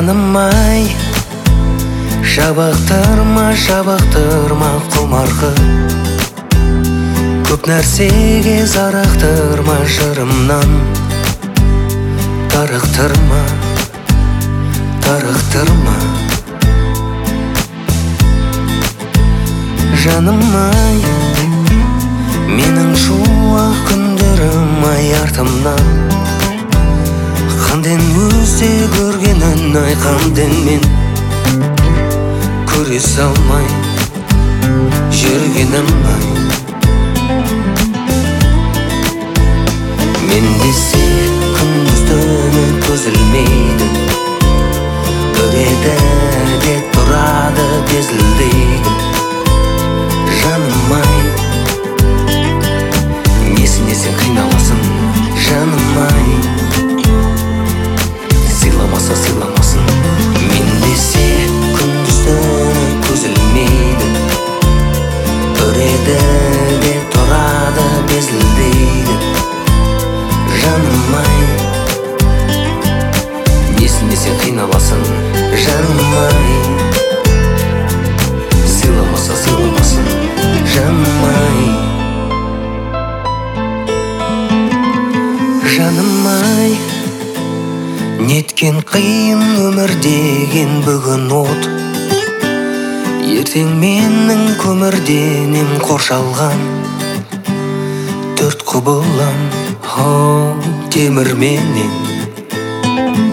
Жаным ай, жабықтырма, жабықтырма құмарғы. Көп нәрсеге зарықтырма жырымнан. Тарықтырма, тарықтырма. Жаным ай, менің шуақ күндерім ай артымнан. Қанден өзде көргенін ай қанден мен көре салмай жүргенім ай. Мен десе күндіз түні көзілмейді, үреді де тұрады безілдейді. Жаным ай, несіне сен қиналасың, жаным ай. Сыйламаса сыйламасын. Мен десе күндіз түні көзілмейді, үреді де тұрады безілдейді. Жаным ай, несіне сен қиналасың, жаным ай. Сыйламаса сыйламасын, жаным ай. Жаным ай, неткен қиын өмір деген бүгін от. Ертең менің көмірденем қоршалған төрт құбылам темірменен.